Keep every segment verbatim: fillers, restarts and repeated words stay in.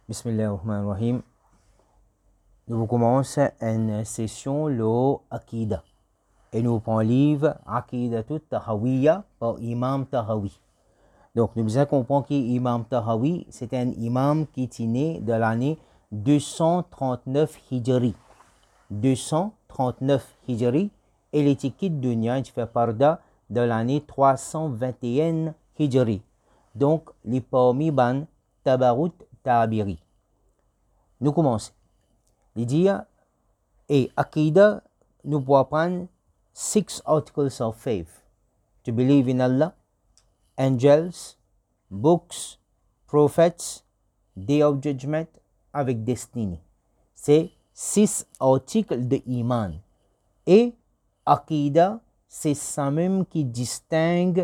Bismillahirrahmanirrahim. Nous commençons une session le Akida. Et nous prenons le livre Aqidatut Tahawiyya par Imam Tahawi. Donc nous devons comprendre qu'Imam Tahawi, c'est un imam qui est né de l'année deux cent trente-neuf Hijri. deux cent trente-neuf Hijri. Et l'étiquette dunya, il fait parda de l'année trois cent vingt et un Hijri. Donc, les parmi ban Tabarut Tabiri. Nous commençons. Il dit, et Akida, nous pouvons prendre six articles of faith. To believe in Allah, angels, books, prophets, day of judgment, avec destiny. C'est six articles de iman. Et Akida, c'est ça même qui distingue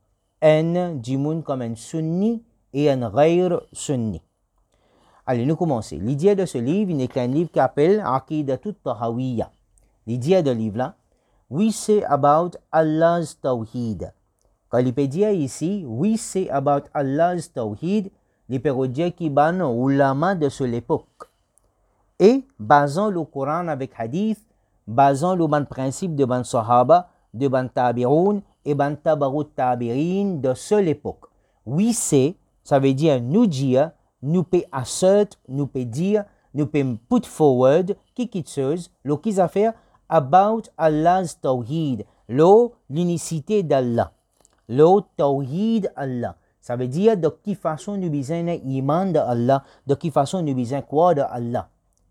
un djimoun comme un sunni et un ghair sunni. Allez, nous commençons. L'idée de ce livre n'est qu'un livre qui s'appelle Aqidatut Tahawiyya. L'idée de livre là, we say about Allah's Tawhid. Quand il peut dire ici, we say about Allah's Tawhid, il peut dire qui ban ulama de cette époque. Et basant le Coran avec hadith, basant le ban principe de ban sahaba, de ban tabi'un et ban tabarut tabirin de cette époque. We say, ça veut dire nous dire, nous peut assert, nous peut dire, nous peut put forward, qui quitte chose, le qui a fait about Allah's Tawhid, l'unicité d'Allah, le Tawhid Allah. Ça veut dire de quelle façon nous besoin iman de Allah, de quelle façon nous besoin quoi de Allah.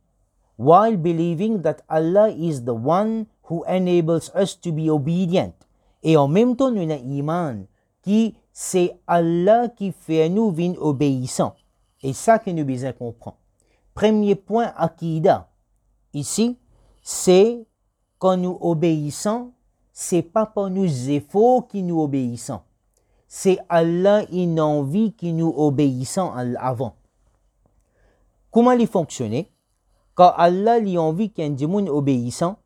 While believing that Allah is the one who enables us to be obedient. Et en même temps, nous avons iman qui c'est Allah qui fait nous venir obéissants. Et ça que nous besoin comprendre. Premier point, Akida. Ici, c'est quand nous obéissons, c'est pas pour nos efforts qui nous obéissons. C'est Allah une envie qui nous obéissons avant. Comment il fonctionne? Quand Allah lui envie qu'un démon obéissant,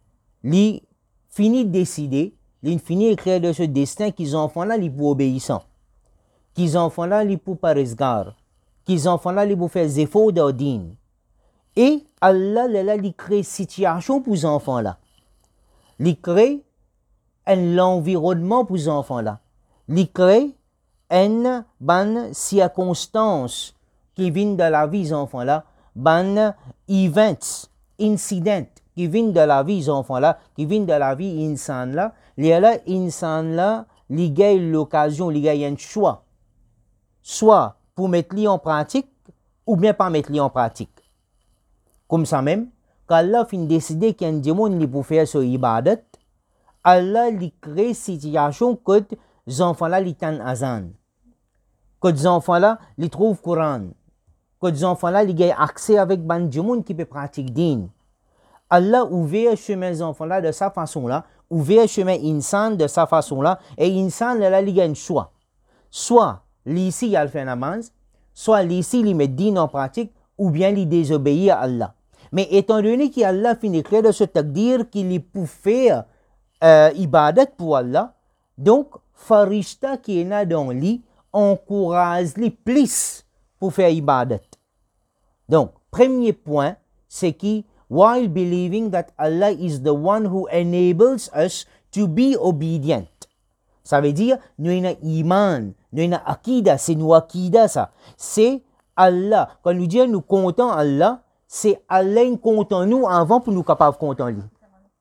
lui finit de décider, lui finit d'écrire de ce destin qu'ils enfants là, lui pour obéissant. Qu'ils enfants là, lui pour paresgar. Qu'ils enfants là, lui pour faire des efforts d'ordine. Et Allah, là, lui crée situation pour les enfants là. Lui crée un environnement pour les enfants là. Lui crée une bonne circonstance qui vient de la vie des enfants là. Ban events, incidents qui viennent de la vie des enfants là, qui viennent de la vie insan là, les là insan là, les gars l'occasion, les gars un choix, soit pour mettre li en pratique ou bien pas mettre li en pratique. Comme ça même, quand Allah fin décider qu'un démon li pour faire ce ibadat, Allah li crée situation que les enfants là li tan azan, que les enfants là li trouvent Coran. Que les enfants-là, ils ont accès avec ban monde qui peut pratiquer din. Allah ouvert chemin les enfants-là de sa façon-là, ouvert chemin insan de sa façon-là, et insan là, il a un choix. Soit l'ici il fait namaz, soit l'ici il met din en pratique, ou bien il désobéit à Allah. Mais étant donné qu'Allah finit clair de ce takdir qu'il est pour faire euh, ibadat pour Allah, donc farishta qui est là dans lui encourage les plus pour faire ibadat. Donc, premier point, c'est que, while believing that Allah is the one who enables us to be obedient. Ça veut dire, nous avons iman, nous avons akida, c'est nous akida ça. C'est Allah. Quand nous disons nous comptons Allah, c'est Allah qui compte nous avant pour nous capables de compter lui.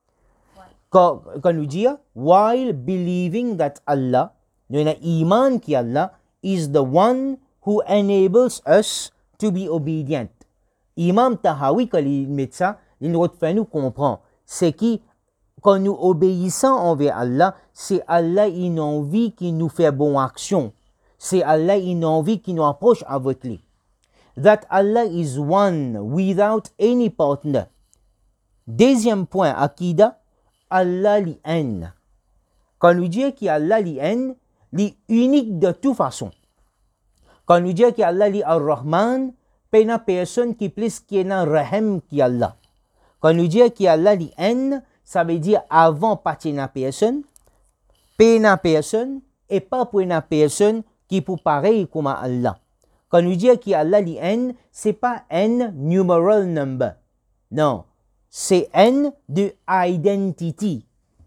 Quand, quand nous disons, while believing that Allah, nous avons iman qui Allah is the one who enables us to be obedient. Imam Tahawi, quand il met ça, il nous fait nous comprendre. C'est que quand nous obéissons envers Allah, c'est Allah une envie qui nous fait bonne action. C'est Allah une envie qui nous approche avec lui. That Allah is one without any partner. Deuxième point, Akida, Allah li en. Quand nous disons qu'Allah li en, li unique de toute façon. Quand nous disons qu'Allah li ar-Rahman, pas une personne qui plus qui est un rahim qui Allah. Quand nous disons qu'Allah li en, ça veut dire avant pas une personne, pas une personne et pas pour une personne qui pour pareil comme Allah. Quand nous dit qu'il Allah li n, c'est pas n numeral number. Non. C'est n de identity.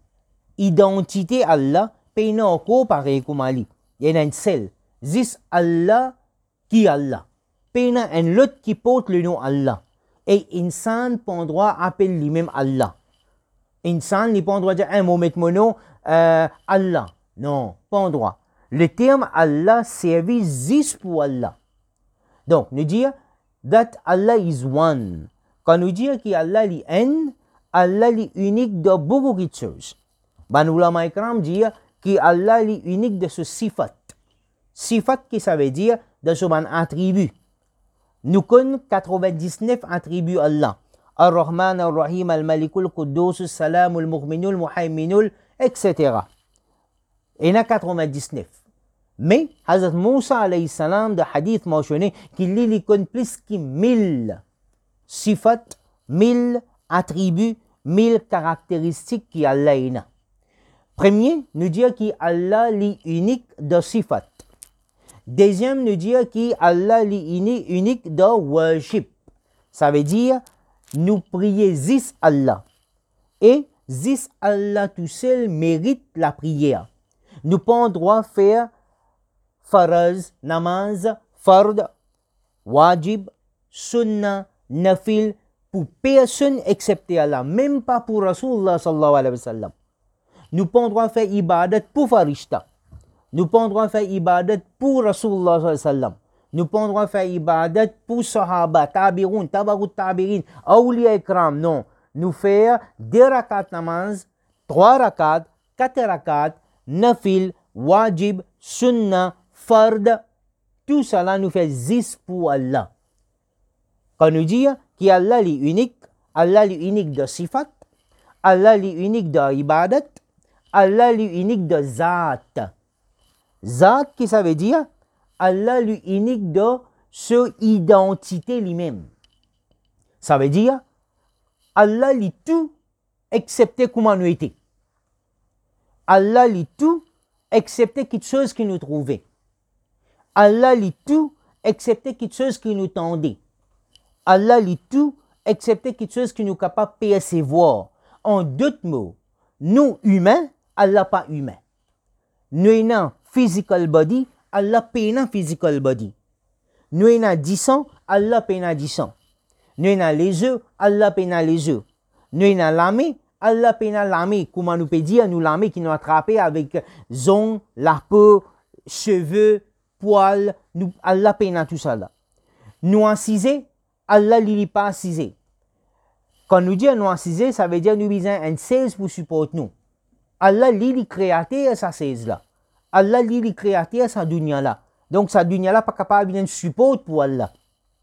Identité Allah, pena ko pareil comme Ali. Il y a un seul. This Allah qui Allah. Pena un l'autre qui porte le nom Allah. Et insan pas droit appelle lui-même Allah. Insan n'est pas droit de dire un mot mettre mon nom euh, Allah. Non, pas droit. Le terme Allah servit juste pour Allah. Donc, nous dire that Allah is one. Quand nous dire qu'Allah est un, Allah est unique de beaucoup de choses. Ben, ulama ikram dire qu'Allah est unique de ce sifat. Sifat qui ça veut dire de ce ban attribut. Nous connaissons quatre-vingt-dix-neuf attributs Allah. Ar-Rahman, Ar-Rahim, Al-Malik, Al-Quddus, Al-Salam, Al-Mu'min, Al-Muhaymin, et cetera. Il y en a quatre-vingt-dix-neuf. Mais, Hazrat Moussa alayhi salam, de hadith mentionné qu'il y connaît plus que mille sifat, mille attributs, mille caractéristiques qui Allah a. Premier, nous dire qu'Allah est unique de sifat. Deuxième, nous dire qu'Allah est unique de worship. Ça veut dire, nous prier zis Allah. Et zis Allah tout seul mérite la prière. Nous pas droit de faire faraz, namaz, fard, wajib, sunnah, nafil, pour personne excepté Allah, même pas pour Rasulullah sallallahu alayhi wa sallam. Nous pas droit de faire ibadat pour farishta. Nous pas droit de faire ibadat pour Rasulullah sallallahu alayhi wa sallam. Nous pas droit de faire ibadat pour sahaba, tabiroun, tabarut tabirin, awliya ikram. Non. Nous faire deux rakat namaz, trois rakat, quatre rakat, nafil, wajib, sunnah, fard. Tout cela nous fait zis pour Allah. Quand nous disons qu'Allah est unique, Allah est unique de sifat, Allah est unique de ibadat, Allah est unique de zat. Zat, qui ça veut dire? Allah est unique de son identité lui-même. Ça veut dire, Allah est tout excepté comment nous étions. Allah est tout excepté quelque chose qui nous trouvait. Allah est tout excepté quelque chose qui nous tendait. Allah est tout excepté quelque chose qui nous est capable de percevoir. En d'autres mots, nous humains, Allah pas humain. Nous avons physical body, Allah pas un physical body. Nous avons dix sang, Allah pas un dix sang. Nous avons les yeux, Allah pas un les yeux. Nous avons l'armée, Allah pas un l'armée. Comment nous peut dire, nous l'armée qui nous a attrapé avec zone, la peau, cheveux, poils, nous, Allah pas un tout ça là. Nous incisés, Allah n'est pas incisé. Quand nous disons nous incisé, ça veut dire nous avons un seize pour supporter nous. Allah est créateur sa seize là. Allah est créateur sa dunya là. Donc sa dunya là pas capable de support pour Allah.